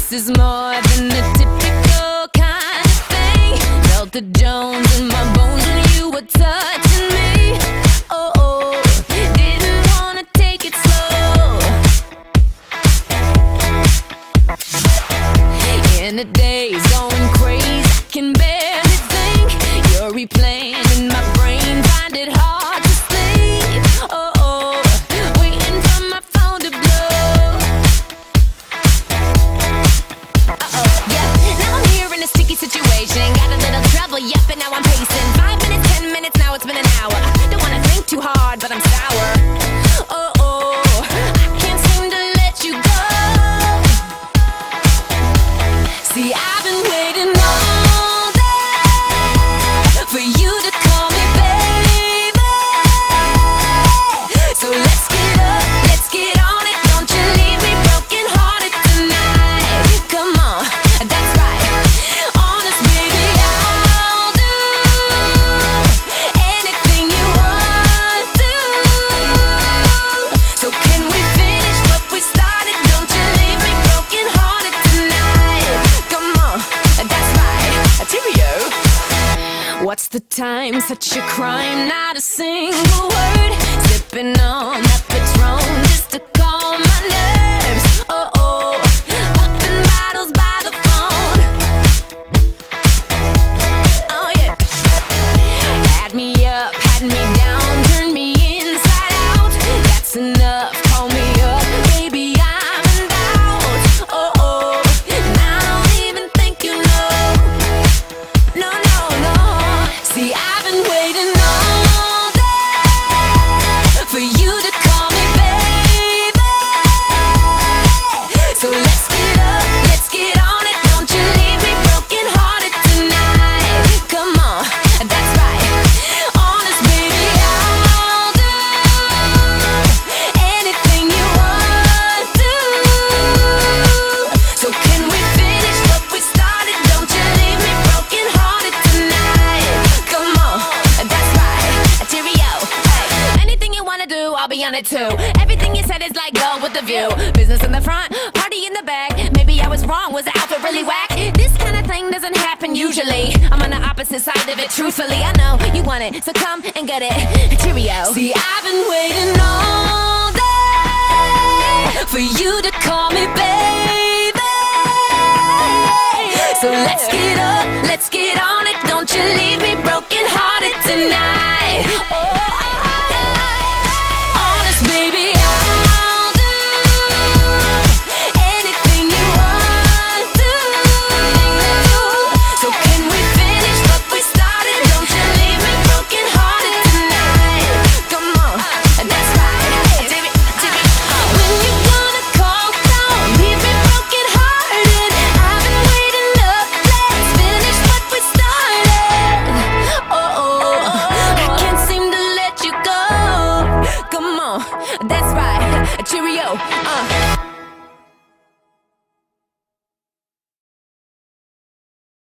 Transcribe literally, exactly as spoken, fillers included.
This is more than the typical kind of thing. Felt the Jones in my bones when you were touching me. Oh, oh, didn't wanna take it slow. In the days going crazy, I can barely think. You're replaying in my brain, find it hard to sleep. Oh, oh, waiting for my phone to blow. Uh-oh, yeah, now I'm here in a sticky situation. Got a little trouble, yep, and now I'm pacing. Five minutes, ten minutes, now it's been an hour. Don't wanna think too hard, but I'm sour. Oh, oh, I can't seem to let you go. See, I've been waiting all day for you to call me baby. So let's get up, let's get on it. Don't you leave me broken hearted tonight. Come on, that's right. Honest, baby, I'll do anything you want to. So can we finish what we started? Don't you leave me broken hearted tonight. Come on, that's right. Cheerio. What's the time? Such a crime, not a single word. Sipping on that Patron just to calm my nerves. Oh, oh, popping bottles by the phone. Oh, yeah. Had me up, had me down, turned me inside out. That's enough, call me up, baby, I'm in doubt. Oh, oh, and I don't even think you know. No, no, no. See, I've been waiting all day for you to call me baby. So let's get up, let's get on it. Don't you leave me broken hearted tonight. Come on, that's right. Honest, baby, I'll do anything you want to. So can we finish what we started? Don't you leave me broken hearted tonight. Come on, that's right. Cheerio. Hey, anything you wanna do, I'll be on it too. Everything you said is like go with the view. Business in the front, party in the back. Maybe I was wrong, was the outfit really whack? This kind of thing doesn't happen usually. I'm on the opposite side of it, truthfully. I know you want it, so come and get it. Cheerio. See, I've been waiting all day for you to call me baby. So let's get up, let's get on it. Don't you leave me broken hearted tonight. Oh.